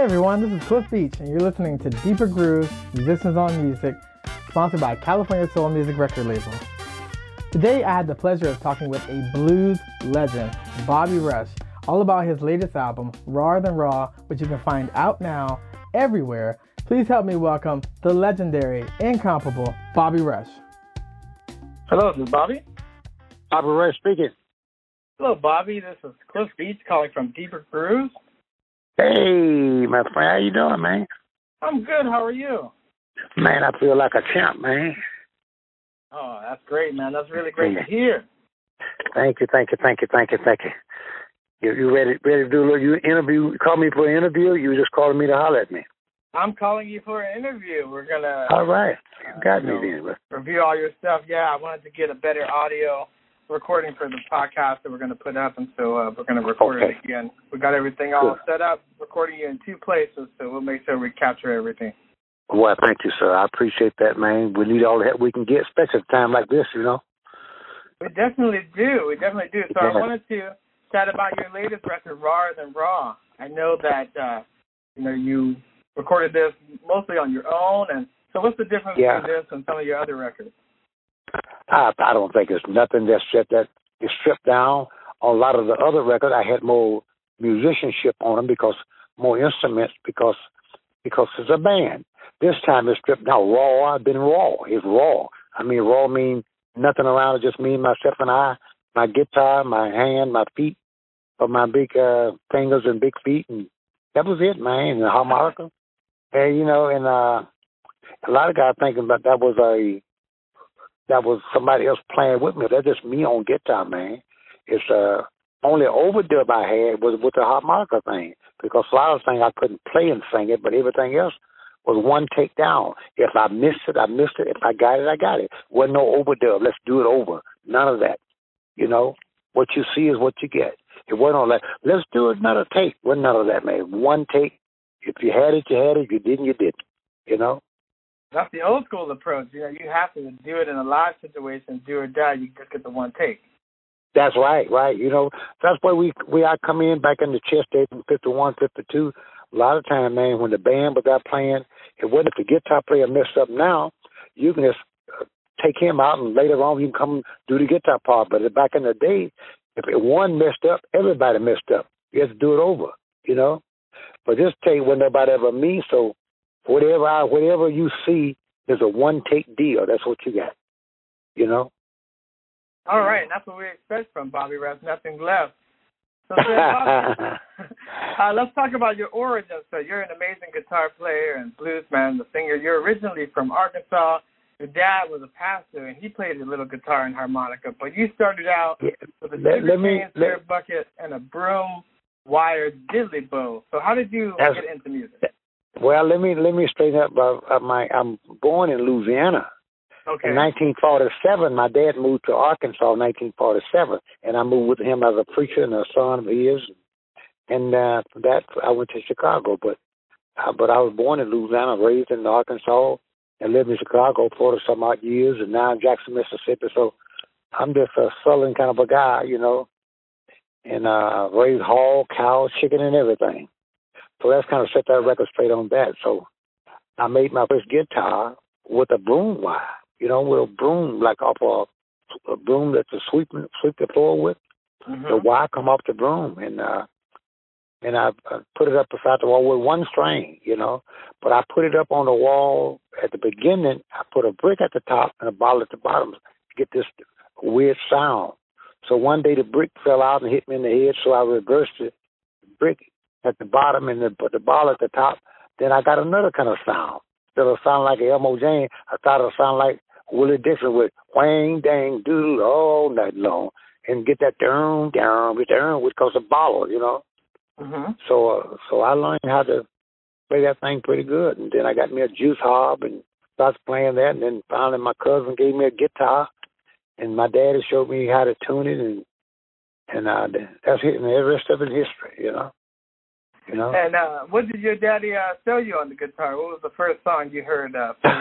everyone, this is Cliff Beach, and you're listening to Deeper Grooves, Musicians on Music, sponsored by California Soul Music record label. Today, I had the pleasure of talking with a blues legend, Bobby Rush, all about his latest album, Rawer Than Raw, which you can find out now everywhere. Please help me welcome the legendary, incomparable Bobby Rush. Hello, this is Bobby. Bobby Rush speaking. Hello, Bobby. This is Cliff Beach calling from Deeper Grooves. Hey, my friend, how you doing, man? I'm good. How are you? Man, I feel like a champ, man. Oh, that's great, man. That's really great to hear. Thank you. You ready to do a little interview? You call me for an interview? You just calling me to holler at me? I'm calling you for an interview. We're going to... All right. You got me then. Review all your stuff. Yeah, I wanted to get a better audio recording for the podcast that we're going to put up, and so we're going to record it again. We got everything all set up, recording you in two places, so we'll make sure we capture everything. Well, thank you, sir. I appreciate that, man. We need all the help we can get, especially at a time like this, you know. We definitely do. So I wanted to chat about your latest record, Rawer Than Raw. I know that you recorded this mostly on your own, and so what's the difference between this and some of your other records? I don't think it's nothing that is stripped down. On a lot of the other records, I had more musicianship on them because more instruments because it's a band. This time it's stripped down. Raw. I've been raw. It's raw. I mean, raw means nothing around it, just me, myself, and I. My guitar, my hand, my feet, or my big fingers and big feet, and that was it, man. And the harmonica, and and a lot of guys thinking about that was somebody else playing with me. That's just me on guitar, man. It's only overdub I had was with the harmonica thing, because a lot of things I couldn't play and sing it, but everything else was one take down. If I missed it, I missed it. If I got it, I got it. Wasn't no overdub. Let's do it over. None of that. What you see is what you get. It wasn't all that. Let's do another take. Wasn't none of that, man. One take. If you had it, you had it. If you didn't, you didn't. That's the old school approach. You have to do it in a live situation, do or die. You just get the one take. That's right. That's why I come in back in the chest days from 51, 52. A lot of time, man, when the band was out playing, it wasn't if the guitar player messed up now, you can just take him out and later on you can come do the guitar part. But back in the day, if one messed up, everybody messed up. You have to do it over, But this take wasn't nobody ever me, so whatever you see is a one-take deal. That's what you got, All right, and that's what we expect from Bobby Rush, nothing left. So, Bobby, let's talk about your origins. So you're an amazing guitar player and bluesman, the singer. You're originally from Arkansas. Your dad was a pastor, and he played a little guitar and harmonica. But you started out with a sugar cane, syrup bucket, and a broom-wired diddly bow. So how did you get into music? Well, let me straighten up. I'm born in Louisiana. Okay. In 1947, my dad moved to Arkansas in 1947, and I moved with him as a preacher and a son of his. And from that, I went to Chicago. But I was born in Louisiana, raised in Arkansas, and lived in Chicago for 40-some-odd years, and now in Jackson, Mississippi. So I'm just a southern kind of a guy, and raised hog, cows, chicken, and everything. So that's kind of set that record straight on that. So I made my first guitar with a broom wire, with a broom, like off a broom that you sweep the floor with. Mm-hmm. The wire come off the broom, and I put it up beside the wall with one string, But I put it up on the wall at the beginning. I put a brick at the top and a bottle at the bottom to get this weird sound. So one day the brick fell out and hit me in the head, so I reversed it. The brick at the bottom and the ball at the top. Then I got another kind of sound. Instead of sound like Elmo James, I thought it would sound like Willie Dixon with wang, dang, doodle all night long, and get that down, which goes a bottle, Mm-hmm. So I learned how to play that thing pretty good, and then I got me a juice hob and started playing that, and then finally my cousin gave me a guitar, and my daddy showed me how to tune it, and that's it, and the rest of it is history, And what did your daddy show you on the guitar? What was the first song you heard?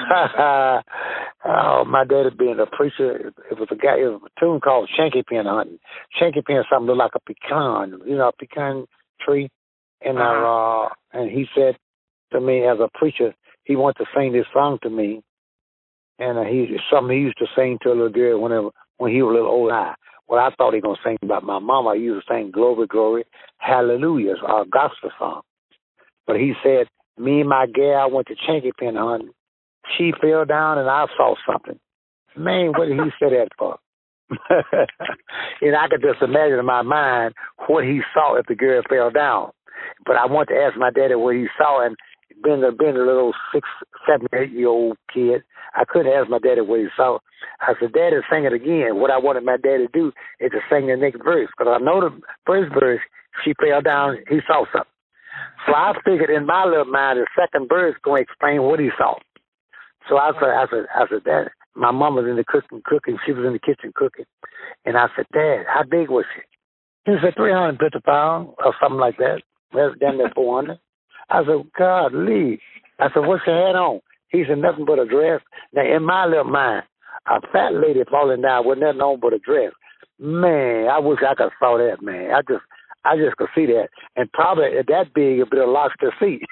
Oh, my daddy being a preacher, it was a tune called Shanky Pen Hunting. Shanky Pen is something that looked like a pecan, a pecan tree. And he said to me as a preacher, he wanted to sing this song to me, and something he used to sing to a little girl when he was a little older. Well, I thought he was going to sing about my mama. He used to sing Glory, Glory, Hallelujah, our gospel song. But he said, me and my gal went to Chinky Pin hunting. She fell down and I saw something. Man, what did he say that for? And I could just imagine in my mind what he saw if the girl fell down. But I want to ask my daddy what he saw, and being a little 6, 7, 8-year-old kid, I couldn't ask my daddy what he saw. I said, Daddy, sing it again. What I wanted my daddy to do is to sing the next verse, because I know the first verse, she fell down, he saw something. So I figured in my little mind, the second verse going to explain what he saw. So I said, Dad, my mom was in the cooking. She was in the kitchen cooking. And I said, Dad, how big was she? He said 350 pounds or something like that. That's down there 400. I said, God, Lee. I said, what's she had on? He said, nothing but a dress. Now, in my little mind, a fat lady falling down with nothing on but a dress. Man, I wish I could saw that, man. I just could see that. And probably at that big, it'd be a lobster seat.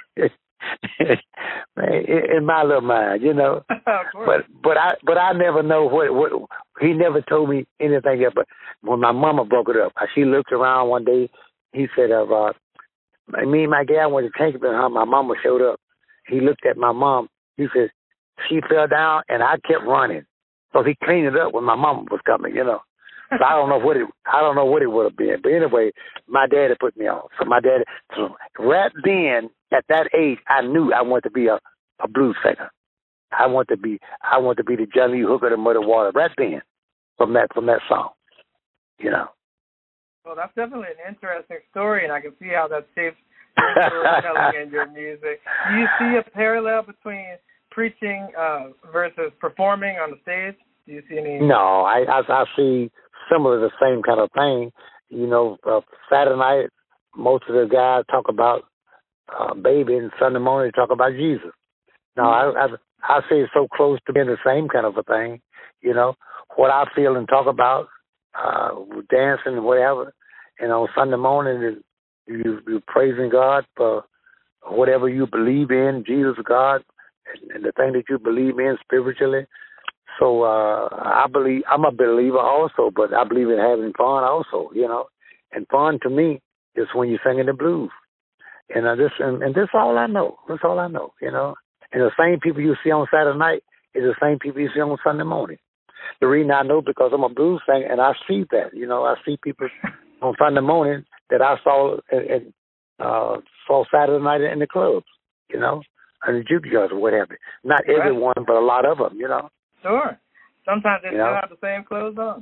Man, in my little mind, you know. but I never know what he never told me anything else. But when my mama broke it up, she looked around one day. He said, me and my gal went to Chinky Pin hunting. My mama showed up. He looked at my mom. He said, she fell down and I kept running. So he cleaned it up when my mama was coming, you know. So I don't know what it would have been. But anyway, my daddy put me on. So right then, at that age, I knew I wanted to be a blues singer. I want to be the Johnny Lee Hooker, the Muddy Water. Right then, from that song, you know. Well, that's definitely an interesting story, and I can see how that shapes your storytelling and your music. Do you see a parallel between preaching versus performing on the stage? Do you see any? No, I see similar, the same kind of thing. You know, Saturday night, most of the guys talk about baby, and Sunday morning talk about Jesus. Now, I say it's so close to being the same kind of a thing. You know, what I feel and talk about, dancing and whatever. And on Sunday morning, you're praising God for whatever you believe in, Jesus, God, and the thing that you believe in spiritually. So I believe, I'm a believer also, but I believe in having fun also, you know. And fun to me is when you're singing the blues. And this all I know. That's all I know, you know. And the same people you see on Saturday night is the same people you see on Sunday morning. The reason I know because I'm a blues singer and I see that, you know. I see people on Sunday morning that I saw Saturday night in the clubs, you know, and the juke joints or whatever. Not everyone, but a lot of them, you know. Sure. Sometimes they still have the same clothes on.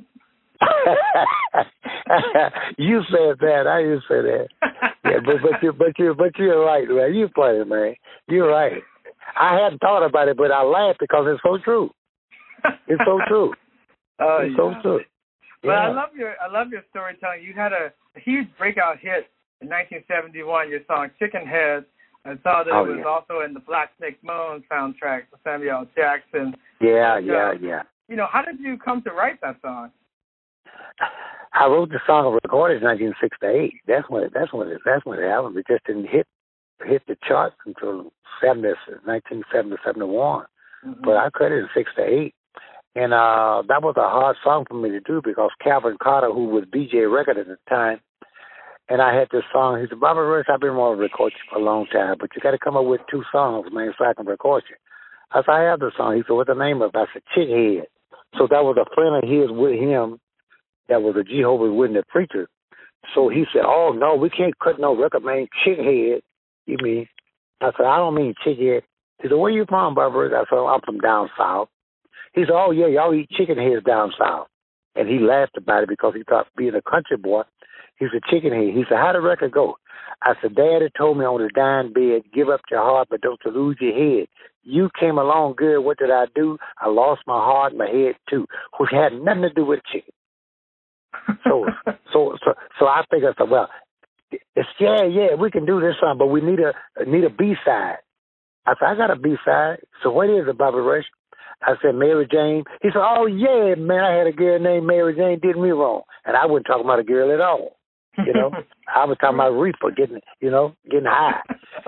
You said that. I didn't say that. Yeah, but you're right, man. You're funny, man. You're right. I hadn't thought about it, but I laughed because it's so true. It's so true. It's so true. But I love your storytelling. You had a huge breakout hit in 1971. Your song "Chicken Head." I saw that it was also in the Black Snake Moan soundtrack for Samuel L. Jackson. Yeah. You know, how did you come to write that song? I wrote the song and recorded in 1968. That's when it happened. It just didn't hit the charts until 1970, 71. Mm-hmm. But I cut it in 68. And that was a hard song for me to do because Calvin Carter, who was BJ Record at the time, and I had this song. He said, Bobby Rush, I've been wanting to record you for a long time, but you got to come up with 2 songs, man, so I can record you. I said, I have the song. He said, what's the name of it? I said, Chick Head. So that was a friend of his with him that was a Jehovah's Witness preacher. So he said, oh, no, we can't cut no record, man. Chick Head, you mean? I said, I don't mean Chick Head. He said, where you from, Barbara? I said, I'm from down south. He said, oh, yeah, y'all eat chicken heads down south. And he laughed about it because he thought being a country boy, he said, chicken head. He said, how'd the record go? I said, Daddy told me on the dying bed, give up your heart, but don't you lose your head. You came along good. What did I do? I lost my heart and my head, too, which had nothing to do with chicken. So I figured, well, it's, yeah, we can do this song, but we need a B-side. I said, I got a B-side. So what is it, Bobby Rush? I said, Mary Jane. He said, oh, yeah, man, I had a girl named Mary Jane did me wrong. And I wasn't talking about a girl at all. You know, I was talking about reefer, getting high.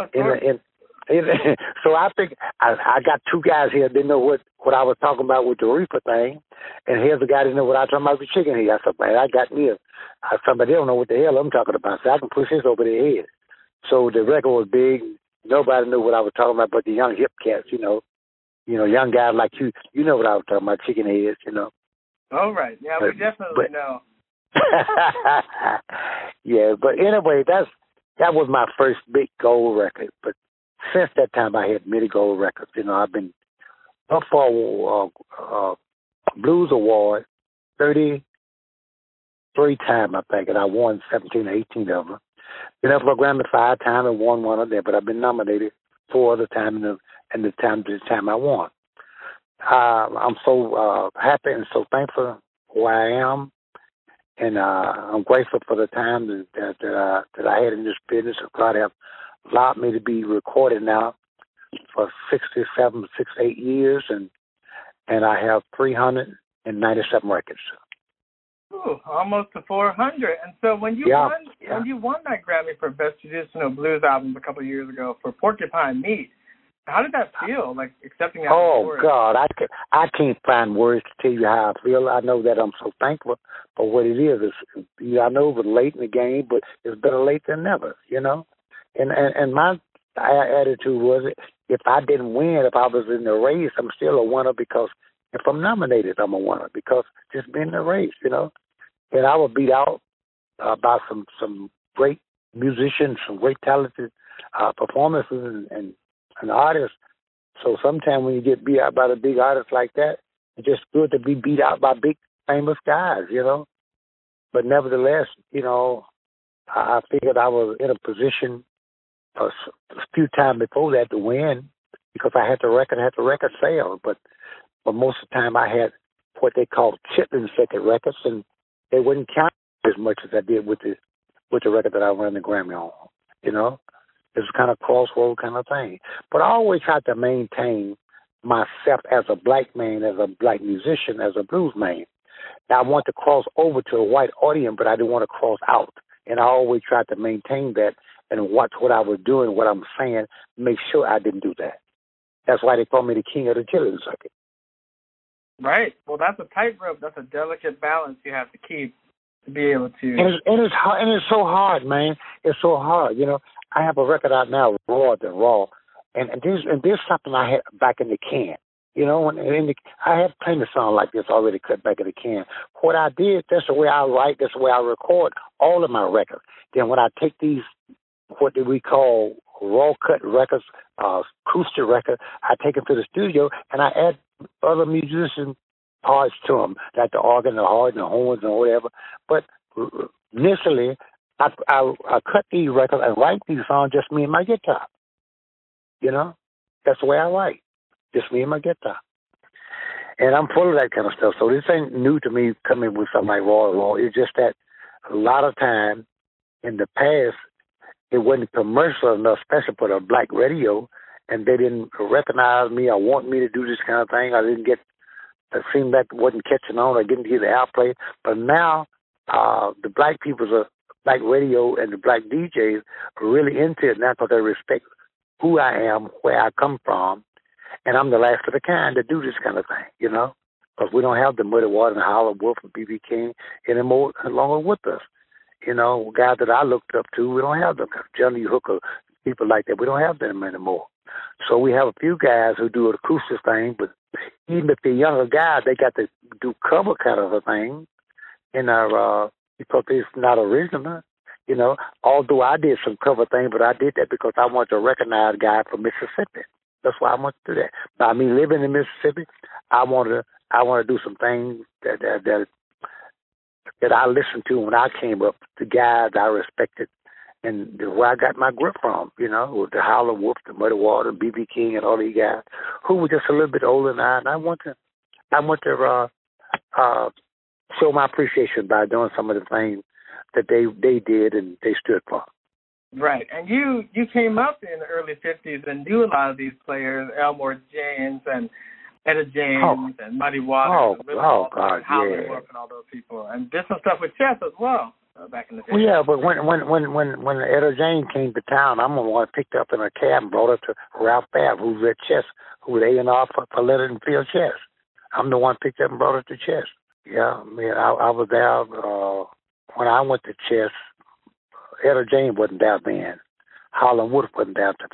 So I think I got two guys here that didn't know what I was talking about with the reefer thing, and here's a guy that didn't know what I was talking about with the chicken head. I said, man, I got me somebody don't know what the hell I'm talking about, so I can push this over their head. So the record was big. Nobody knew what I was talking about, but the young hip cats, young guys like you know what I was talking about, chicken heads, All right, yeah, we definitely know. Yeah, but anyway, that was my first big gold record. But since that time, I had many gold records. I've been up for Blues Award 33 times, I think, and I won 17 or 18 of them. Been up for a Grammy 5 times and won one of them, but I've been nominated 4 other times, and the time I won. I'm so happy and so thankful for where I am, and I'm grateful for the time that I had in this business. God have allowed me to be recorded now for 68 years, and I have 397 records. Ooh, almost to 400. And so when you won that Grammy for Best Traditional Blues Album a couple of years ago for Porcupine Meat, how did that feel, like accepting that award? Oh, God, I can't find words to tell you how I feel. I know that I'm so thankful for what it is. I know it was late in the game, but it's better late than never, And my attitude was, if I didn't win, if I was in the race, I'm still a winner, because if I'm nominated, I'm a winner, because just being in the race, And I was beat out by some great musicians, some great talented performances and artists. So sometimes when you get beat out by the big artists like that, it's just good to be beat out by big famous guys, But nevertheless, I figured I was in a position a few times before that to win, because I had the record sale. But most of the time I had what they call chitlin second records, and they wouldn't count as much as I did with the record that I won the Grammy on. It's kind of crossroad kind of thing. But I always tried to maintain myself as a black man, as a black musician, as a blues man. Now, I want to cross over to a white audience, but I didn't want to cross out. And I always tried to maintain that and watch what I was doing, what I'm saying, make sure I didn't do that. That's why they call me the king of the chitlin circuit. Right. Well, that's a tightrope. That's a delicate balance you have to keep to be able to. And it's hard, and it's so hard, man. It's so hard. I have a record out now, Raw Than Raw, and there's something I had back in the can. I have plenty of songs like this already cut back in the can. What I did, that's the way I write, that's the way I record all of my records. Then when I take these, what do we call raw cut records, acoustic records, I take them to the studio and I add other musician parts to them, like the organ, the horn, the horns, and whatever. But initially, I cut these records and write these songs just me and my guitar. That's the way I write, just me and my guitar. And I'm full of that kind of stuff. So this ain't new to me coming with something like Raw. It's just that a lot of time in the past, it wasn't commercial enough, especially for the black radio, and they didn't recognize me or want me to do this kind of thing. It seemed like it wasn't catching on. I didn't get the outplay. But now, the black black radio and the black DJs are really into it now, because they respect who I am, where I come from, and I'm the last of the kind to do this kind of thing, because we don't have the Muddy Water and Howlin' Wolf and B.B. King anymore longer with us. Guys that I looked up to, we don't have them. Johnny Hooker, people like that, we don't have them anymore. So we have a few guys who do an acoustic thing, but even if they're younger guys, they got to do cover kind of a thing, because it's not original. Although I did some cover thing, but I did that because I want to recognize a guy from Mississippi. That's why I want to do that. But living in Mississippi, I want to do some things that I listened to when I came up, the guys I respected, and where I got my grip from, with the Howlin' Wolf, the Muddy Water, B.B. King, and all these guys who were just a little bit older than I. And I want to show my appreciation by doing some of the things that they did and they stood for. Right, and you came up in the early 50s and knew a lot of these players, Elmore James and Etta James and Muddy Waters and Willie Walker and Howlin' Wolf and all those people, and did some stuff with Chess as well. back in the day. Well, yeah, but when Etta James came to town, I'm the one picked up in a cab and brought her to Ralph Babb, who's at Chess, who was A&R for Leonard and Phil Chess. I'm the one picked up and brought her to Chess. Yeah, I mean, I was there when I went to Chess. Etta James wasn't there then. Harlan Wood wasn't there to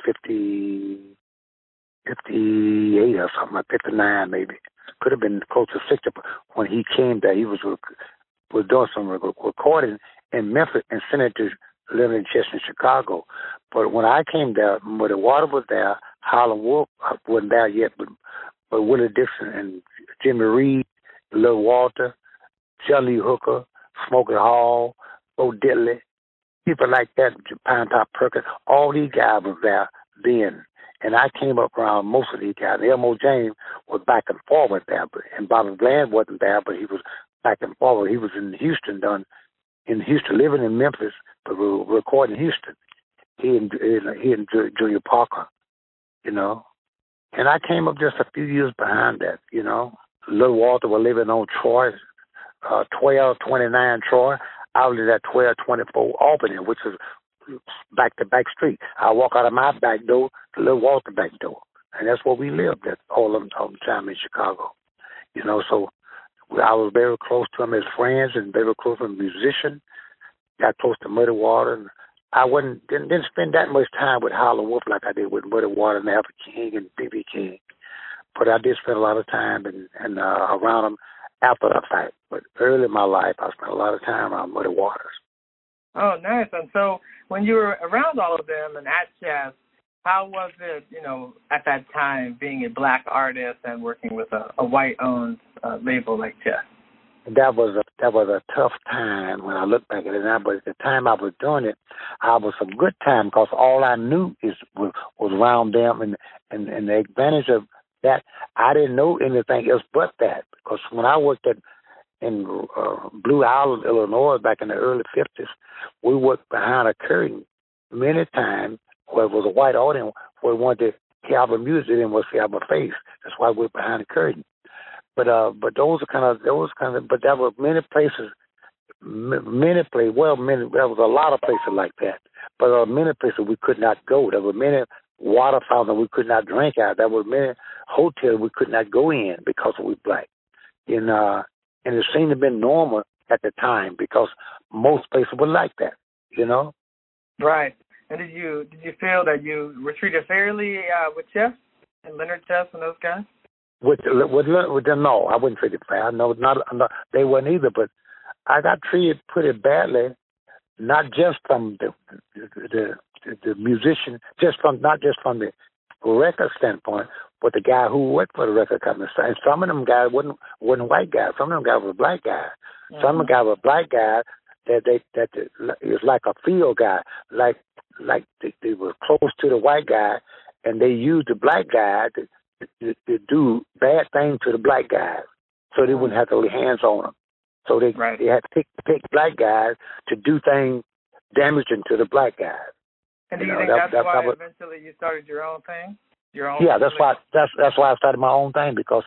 58 or something, like 59 maybe. Could have been close to 60. But when he came there, he was doing some recording in Memphis and sent it to Leonard and Chess in Chicago. But when I came there, Muddy Water was there. Harlan Wood wasn't there yet, but Willie Dixon and Jimmy Reed, Lil Walter, Jelly Hooker, Smokey Hall, Bo Diddley, people like that, Pine Top Perkins, all these guys were there then. And I came up around most of these guys. Elmo James was back and forward there, and Bobby Bland wasn't there, but he was back and forward. He was in Houston, living in Memphis, but recording in Houston. He and Junior Parker, you know. And I came up just a few years behind that, you know. Lil Walter was living on Troy, 1229 Troy. I was at 1224 Albany, which is back-to-back street. I walk out of my back door to Lil Walter back door. And that's where we lived at all the time in Chicago. You know, so I was very close to him as friends and very close to him as a musician. Got close to Muddy Water. And I didn't spend that much time with Harlan Wolf like I did with Muddy Water and Alfred King and B.B. King. But I did spend a lot of time and around them after the fact. But early in my life, I spent a lot of time around Muddy Waters. Oh, nice. And so when you were around all of them and at Chess, how was it, you know, at that time being a black artist and working with a white-owned label like Chess? That was a tough time when I look back at it now. But at the time I was doing it, I was a good time because all I knew was around them, and the advantage of that, I didn't know anything else but that. Because when I worked in Blue Island, Illinois, back in the early 50s, we worked behind a curtain many times where it was a white audience where we wanted to hear our music and was see our face. That's why we were behind the curtain. But there were many places, there was a lot of places like that. But there were many places we could not go. There were many water fountains we could not drink out. There were many hotels we could not go in because we were black. And it seemed to have been normal at the time because most places were like that, you know? Right. And did you feel that you were treated fairly with Chess and Leonard Chess and those guys? With them, no, I wouldn't treat it fair. No, not they weren't either. But I got treated pretty badly, not just from the musician, not just from the record standpoint, but the guy who worked for the record company. And some of them guys wasn't white guys. Some of them guys were black guys. Mm-hmm. Some of them guys were black guys that it was like a field guy, like they were close to the white guy, and they used the black guy to do bad things to the black guys, so they wouldn't have to lay hands on them. So they had to pick black guys to do things damaging to the black guys. And do you think that's why eventually you started your own thing? Yeah, that's why I started my own thing, because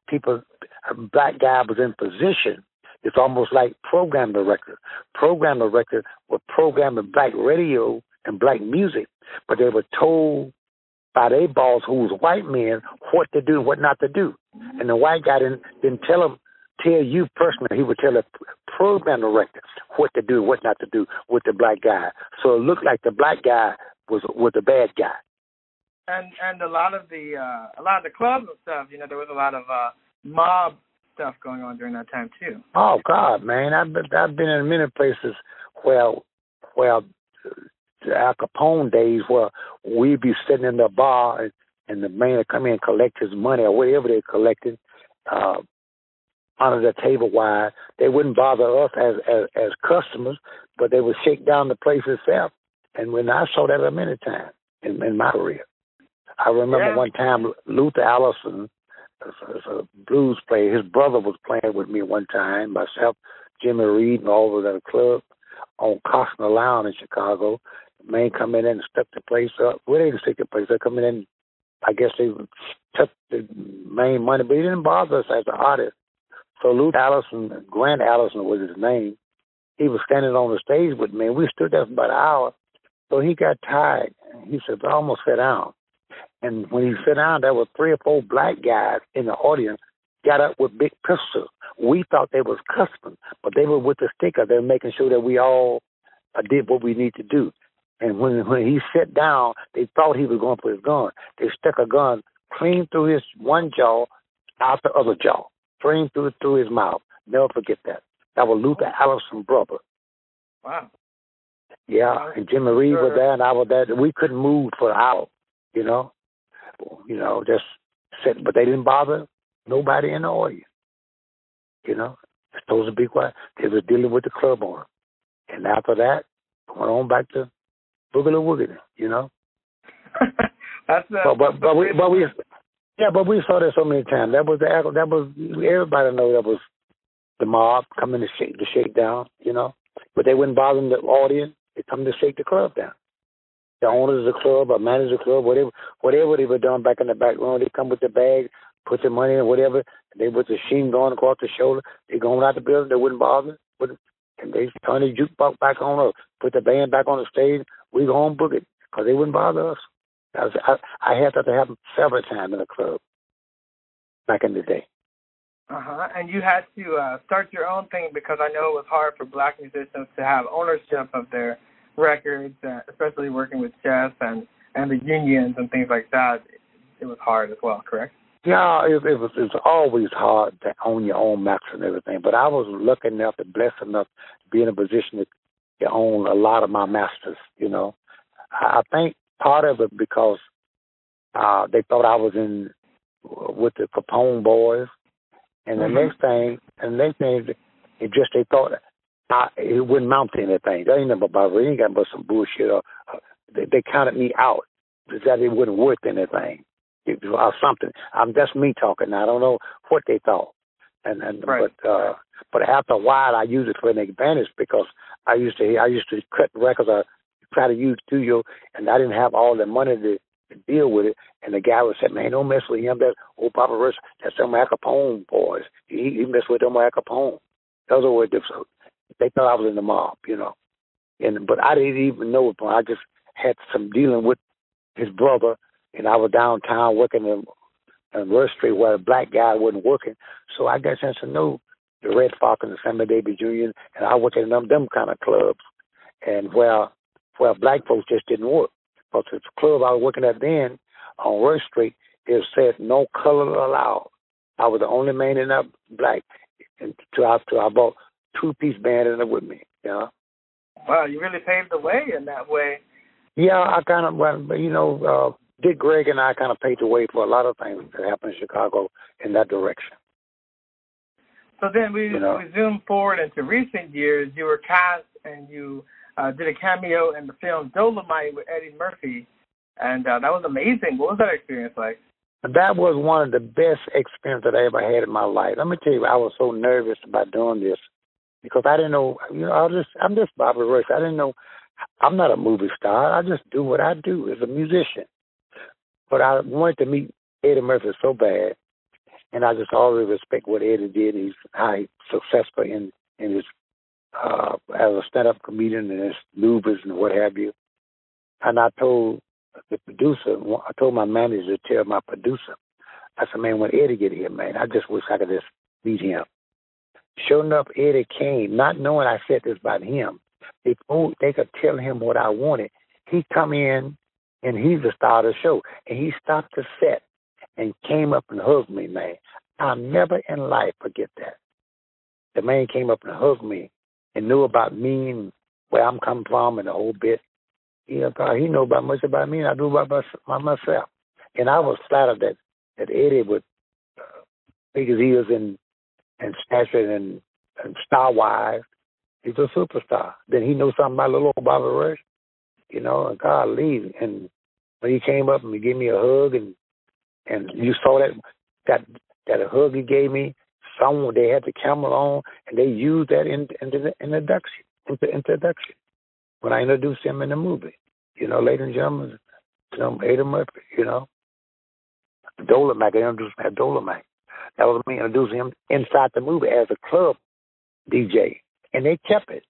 a black guy was in position. It's almost like program director. Program director would program the black radio and black music, but they were told by their boss, who was white men, what to do and what not to do. And the white guy didn't tell you personally. He would tell the program director what to do and what not to do with the black guy. So it looked like the black guy was the bad guy. And a lot of the clubs and stuff, you know, there was a lot of mob stuff going on during that time too. Oh God, man, I've been in many places where Al Capone days, where we'd be sitting in the bar and the man would come in and collect his money or whatever they collected under the table. Why they wouldn't bother us as customers, but they would shake down the place itself. And when I saw that many times in my career, I remember one time Luther Allison, a blues player, his brother was playing with me one time, myself, Jimmy Reed, and all of that club on Costner Lounge in Chicago. The man come in and stuck the place up. Well, they didn't stick the place up. Coming in, I guess they took the main money, but he didn't bother us as an artist. So Luther Allison, Grant Allison was his name. he was standing on the stage with me. And we stood there for about an hour. So he got tired. He said, I almost sat down. And when he sat down, there were 3 or 4 black guys in the audience got up with big pistols. We thought they was cussing, but they were with the sticker. They were making sure that we all did what we need to do. And when he sat down, they thought he was going for his gun. They stuck a gun clean through his one jaw, out the other jaw, clean through his mouth. Never forget that. That was Luther Allison brother. Wow. Yeah, and Jimmy Reed was there, and I was there. We couldn't move for an hour, just sit. But they didn't bother nobody in the audience. Supposed to be quiet. They was dealing with the club owner. And after that, went on back to Boogaloo Woogie, That's but we saw that so many times. That was everybody know that was the mob coming to shake the shake down, But they wouldn't bother the audience. They come to shake the club down. The owners of the club or managers of the club, whatever they were doing back in the back room, they come with the bag, put the money in, whatever. They with the machine going across the shoulder. They going out the building. They wouldn't bother. And they turn the jukebox back on or put the band back on the stage. We go home book it because they wouldn't bother us. I had that to happen several times in the club back in the day. And you had to start your own thing because I know it was hard for black musicians to have ownership of their records, especially working with Chess and the unions and things like that. It was hard as well, correct? Yeah, it was always hard to own your own masters and everything. But I was lucky enough and blessed enough to be in a position to own a lot of my masters, I think part of it because they thought I was in with the Capone boys. And the next thing, it just they thought it wouldn't mount to anything. That ain't nothing about it. Ain't got but some bullshit. Or they counted me out. That it wouldn't worth anything or something. That's me talking now. I don't know what they thought. Right. But after a while, I used it for an advantage because I used to cut records. I try to use studio, and I didn't have all the money to deal with it. And the guy would say, "Man, don't mess with him. That old Papa Rush, that's some Al Capone boys. He messed with them Al Capone." Those were different. They thought I was in the mob, but I didn't even know it. I just had some dealing with his brother, and I was downtown working in Rush Street where a black guy wasn't working. So I got a chance to know the Red Fox and the Sammy Davis Jr., and I worked in them kind of clubs, and where black folks just didn't work. But the club I was working at then on Rush Street, it said no color allowed. I was the only man in that black until I bought 2-piece band in it with me. Wow, you really paved the way in that way. Yeah, I kind of, Dick Gregg and I kind of paved the way for a lot of things that happened in Chicago in that direction. So then we zoom forward into recent years. You were cast and you did a cameo in the film Dolomite with Eddie Murphy, and that was amazing. What was that experience like? That was one of the best experiences that I ever had in my life. Let me tell you, I was so nervous about doing this because I didn't know, I'm just Bobby Rush. I didn't know, I'm not a movie star. I just do what I do as a musician. But I wanted to meet Eddie Murphy so bad, and I just always respect what Eddie did. He's highly successful in his as a stand-up comedian and his movies and what have you. And I told the producer, I told my manager to tell my producer, I said, man, when Eddie get here, man, I just wish I could just meet him. Sure enough, Eddie came, not knowing I said this about him. They could tell him what I wanted. He come in, and he's the star of the show. And he stopped the set and came up and hugged me, man. I'll never in life forget that. The man came up and hugged me and knew about me and where I'm coming from and the whole bit. He knew about much about me, and I knew about myself. And I was flattered that Eddie would make his ears and stature and star-wise. He's a superstar. Then he knows something about little old Bobby Rush, and God leave. And when he came up and he gave me a hug, and you saw that hug he gave me, they had the camera on, and they used that in the introduction when I introduced him in the movie. Ladies and gentlemen, Eddie Murphy, Dolomite, I introduced him at Dolomite. That was me introducing him inside the movie as a club DJ. And they kept it.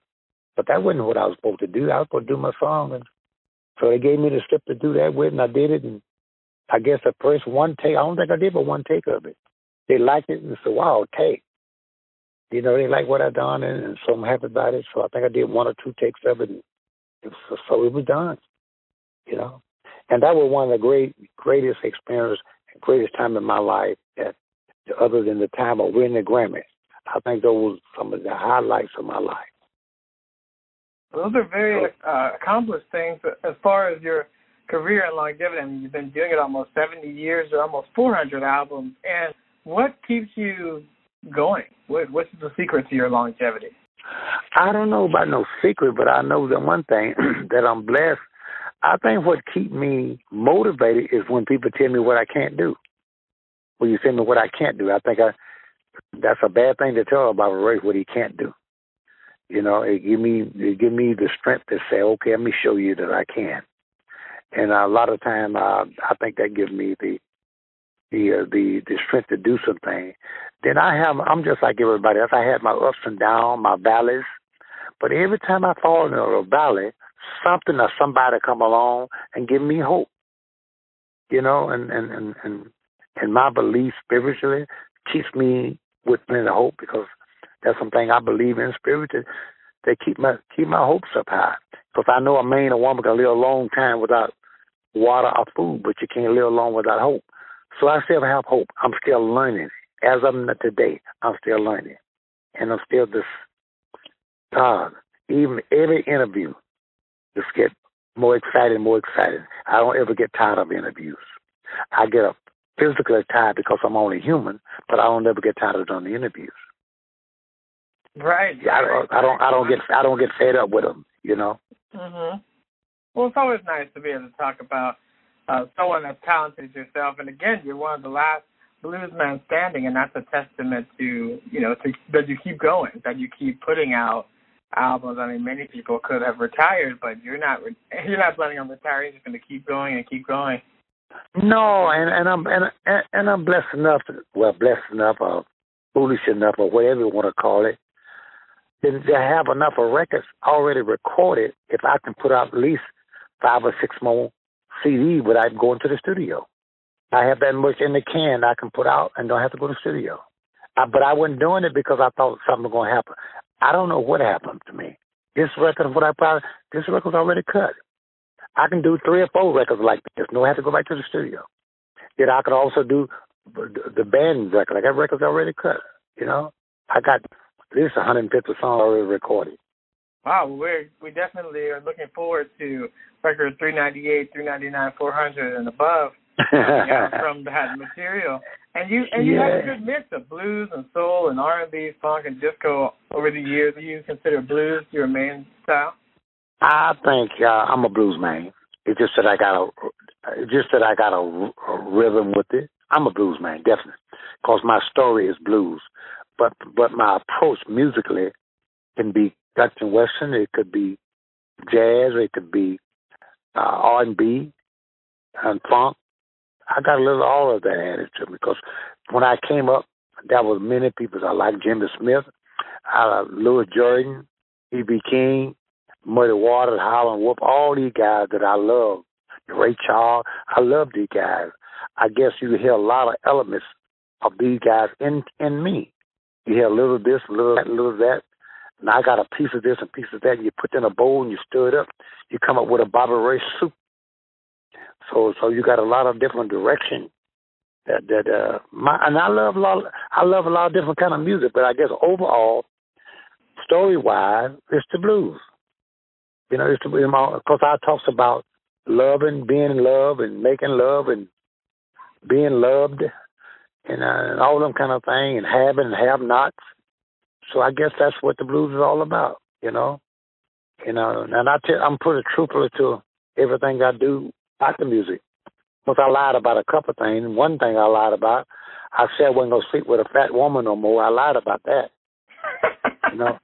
But that wasn't what I was supposed to do. I was supposed to do my song. And so they gave me the script to do that with, and I did it. And I guess the first one take, I don't think I did but one take of it. They liked it, and said, wow, take. You know, they liked what I done, and so I'm happy about it. So I think I did one or two takes of it, and so it was done, you know. And that was one of the greatest experiences, greatest time in my life, that other than the time of winning the Grammy. I think those were some of the highlights of my life. Those are very accomplished things as far as your career and longevity. I mean, you've been doing it almost 70 years or almost 400 albums. And what keeps you going? What's the secret to your longevity? I don't know about no secret, but I know that one thing, that I'm blessed. I think what keeps me motivated is when people tell me what I can't do. When you tell me what I can't do, I think that's a bad thing to tell about Ray, what he can't do. You know, it give me the strength to say, okay, let me show you that I can. And a lot of time, I think that gives me the strength to do something. Then I'm just like everybody else. I had my ups and downs, my valleys. But every time I fall into a valley, something or somebody come along and give me hope. You know, and my belief spiritually keeps me with plenty of hope, because that's something I believe in spiritually. They keep my hopes up high. Because I know a man or woman can live a long time without water or food, but you can't live long without hope. So I still have hope. I'm still learning. As of today, I'm still learning. And I'm still even every interview just get more excited and more excited. I don't ever get tired of interviews. I get physically tired because I'm only human, but I don't ever get tired of doing the interviews. Right. Yeah, I don't get fed up with them, you know. Mhm. Well, it's always nice to be able to talk about someone as talented as yourself. And again, you're one of the last bluesmen standing, and that's a testament to that you keep going, that you keep putting out albums. I mean, many people could have retired, but you're not planning on retiring. You're just going to keep going and keep going. No, and I'm blessed enough, or foolish enough, or whatever you want to call it, to have enough of records already recorded. If I can put out at least 5 or 6 more CDs without going to the studio, I have that much in the can I can put out and don't have to go to the studio. But I wasn't doing it because I thought something was going to happen. I don't know what happened to me. This record was already cut. I can do 3 or 4 records like this. No, I have to go back to the studio. Then I could also do the band record. I got records already cut. You know, I got at least 150 songs already recorded. Wow, we definitely are looking forward to record 398, 399, 400, and above from that material. And you have a good mix of blues and soul and R&B, funk and disco over the years. Do you consider blues your main style? I think I'm a blues man. It's just that I got a rhythm with it. I'm a blues man, definitely, because my story is blues. But my approach musically can be Dutch and Western. It could be jazz. It could be R&B and funk. I got a little all of that added to me, because when I came up, there was many people. I like Jimmy Smith, Louis Jordan, E.B. King, Muddy Waters, Howlin' Wolf, all these guys that I love. Ray Charles, I love these guys. I guess you hear a lot of elements of these guys in me. You hear a little of this, a little of that, a little of that. And I got a piece of this and a piece of that. And you put it in a bowl and you stir it up. You come up with a Bobby Ray soup. So you got a lot of different direction. And I love a lot of different kind of music. But I guess overall, story wise, it's the blues. You know, because I talks about loving, being in love, and making love, and being loved, and all them kind of things, and having and have-nots. So I guess that's what the blues is all about, you know. And I'm pretty truthful to everything I do about the music. Because I lied about a couple of things. One thing I lied about, I said I wasn't going to sleep with a fat woman no more. I lied about that, you know.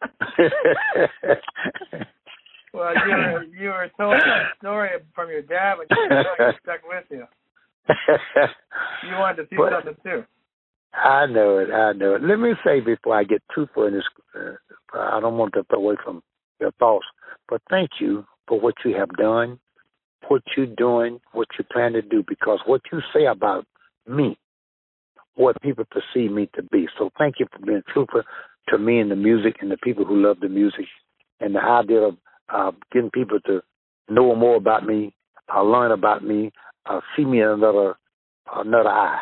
Well, you were told that story from your dad, but you stuck with you. You wanted to see something too. I know it. Let me say before I get too far in this, I don't want to get away from your thoughts. But thank you for what you have done, what you're doing, what you plan to do, because what you say about me, what people perceive me to be. So thank you for being truthful to me and the music and the people who love the music and the idea of getting people to know more about me, learn about me, see me in another eye,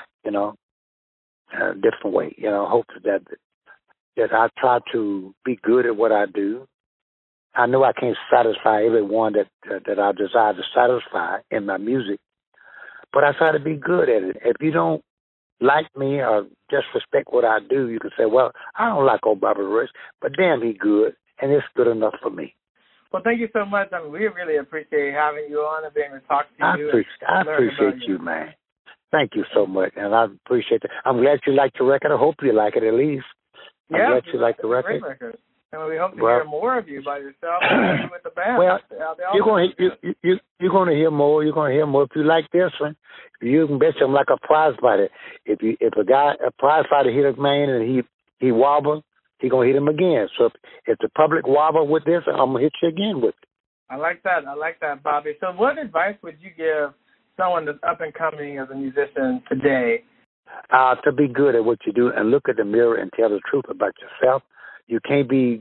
different way. Hope that I try to be good at what I do. I know I can't satisfy everyone that I desire to satisfy in my music, but I try to be good at it. If you don't like me or just respect what I do, you can say, well, I don't like old Bobby Rush, but damn, he good, and it's good enough for me. Well, thank you so much. I mean, we really appreciate having you on and being able to talk to you. I appreciate you, man. Thank you so much, and I appreciate it. I'm glad you like the record. I hope you like it at least. I'm glad you like the record. Great record. And we hope to hear more of you by yourself and with the band. Well, you're going to hear more. You're going to hear more. If you like this one, you can bet you I'm like a prize fighter. If a prize fighter hit a man and he wobble, he gonna hit him again. So if the public wobble with this, I'm gonna hit you again with it. I like that, Bobby. So what advice would you give someone that's up and coming as a musician today? To be good at what you do and look at the mirror and tell the truth about yourself. You can't be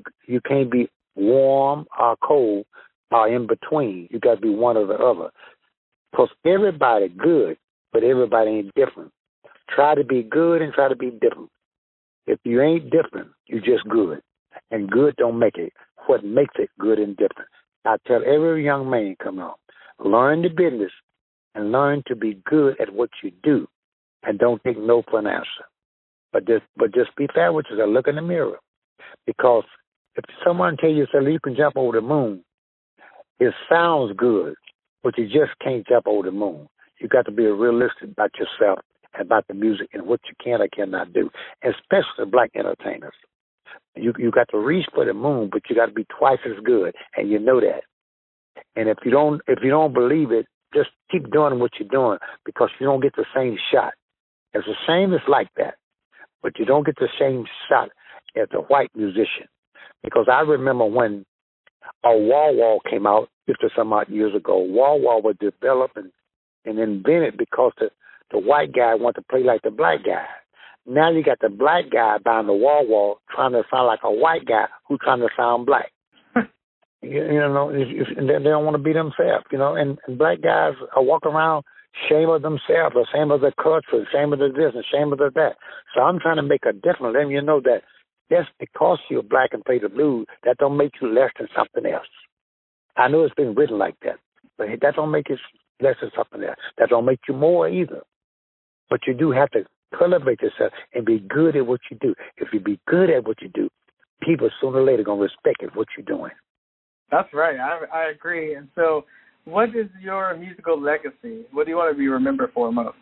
warm or cold or in between. You got to be one or the other. Because everybody good, but everybody ain't different. Try to be good and try to be different. If you ain't different, you just good. And good don't make it. What makes it good and different? I tell every young man, come on, learn the business and learn to be good at what you do. And don't take no for an answer. But just be fair with yourself. Look in the mirror. Because if someone tell you, you can jump over the moon, it sounds good, but you just can't jump over the moon. You got to be realistic about yourself and about the music and what you can or cannot do, especially black entertainers. You got to reach for the moon, but you got to be twice as good, and you know that. And if you don't believe it, just keep doing what you're doing because you don't get the same shot. It's the same as like that, but you don't get the same shot as a white musician. Because I remember when a wah-wah came out 50-some odd years ago, wah-wah was developed and invented because the white guy wanted to play like the black guy. Now you got the black guy buying the wah-wah trying to sound like a white guy who's trying to sound black. They don't want to be themselves, and black guys are walking around shame of themselves, ashamed of their culture, ashamed of this, and ashamed of that. So I'm trying to make a difference, letting you know that just because you're black and play the blues, that don't make you less than something else. I know it's been written like that, but that don't make you less than something else. That don't make you more either. But you do have to cultivate yourself and be good at what you do. If you be good at what you do, people sooner or later going to respect it, what you're doing. That's right. I agree. And so what is your musical legacy? What do you want to be remembered for most?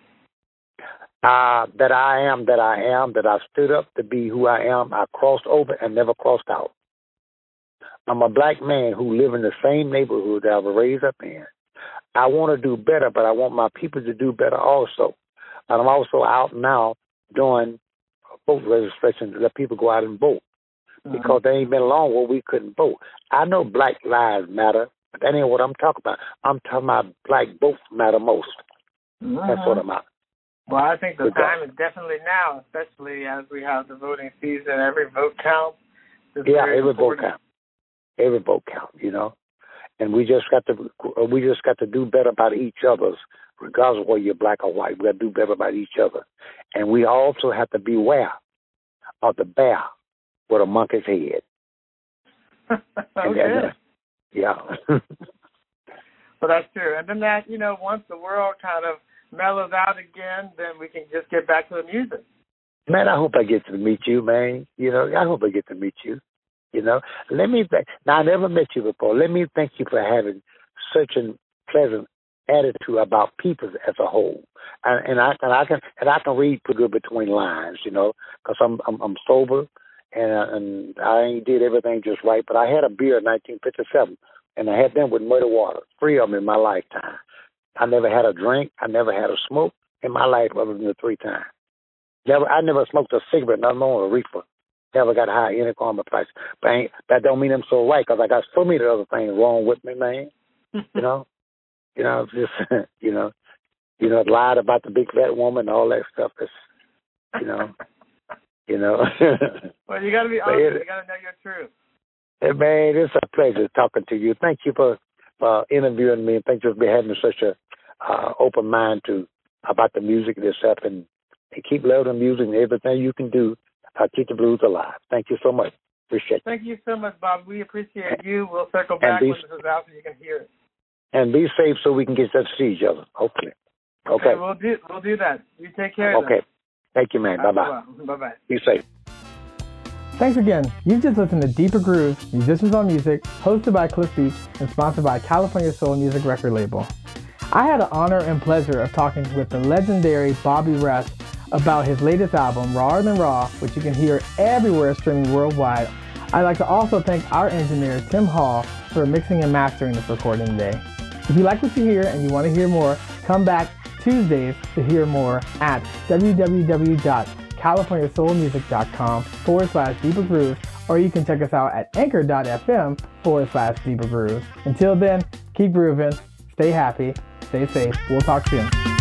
That I stood up to be who I am. I crossed over and never crossed out. I'm a black man who live in the same neighborhood that I was raised up in. I want to do better, but I want my people to do better also. And I'm also out now doing vote registration to let people go out and vote. Because there ain't been long where we couldn't vote. I know black lives matter, but that ain't what I'm talking about. I'm talking about black votes matter most. That's what I'm about. Well, I think the time is definitely now, especially as we have the voting season. Every vote counts. Every vote counts. Every vote counts, And we just got to do better by each other's, regardless of whether you're black or white. We got to do better by each other. And we also have to beware of the bear with a monkey's head. Okay. Yeah. Well, that's true. And then that, once the world kind of mellows out again, then we can just get back to the music. Man, I hope I get to meet you, man. I hope I get to meet you. Let me now, I never met you before. Let me thank you for having such a pleasant attitude about people as a whole. And I can read pretty good between lines, because I'm sober. And I ain't did everything just right, but I had a beer in 1957, and I had them with muddy water, 3 of them in my lifetime. I never had a drink. I never had a smoke in my life other than the 3 times. I never smoked a cigarette, not alone a reefer. Never got a high intercom price. But that don't mean I'm so right, because I got so many other things wrong with me, man. Just, lied about the big fat woman and all that stuff. That's, Well, you got to be honest. You got to know your truth. Man, it's a pleasure talking to you. Thank you for interviewing me. Thank you for having such a open mind about the music and stuff, and keep loving the music and everything you can do. Keep the blues alive. Thank you so much. Appreciate it. Thank you so much, Bob. We appreciate you. We'll circle back when this is out so you can hear it. And be safe so we can get to see each other, hopefully. Okay. We'll do that. You take care. Okay. Thank you, man. Bye-bye. Bye-bye. Be safe. Thanks again. You've just listened to Deeper Grooves, Musicians on Music, hosted by Cliff Beach and sponsored by California Soul Music record label. I had the honor and pleasure of talking with the legendary Bobby Rest about his latest album, Rawer Than Raw, which you can hear everywhere streaming worldwide. I'd like to also thank our engineer, Tim Hall, for mixing and mastering this recording today. If you like what you hear and you want to hear more, come back Tuesdays to hear more at www.californiasoulmusic.com/Deeper Grooves, or you can check us out at anchor.fm/Deeper Grooves. Until then, keep grooving, stay happy, stay safe. We'll talk soon.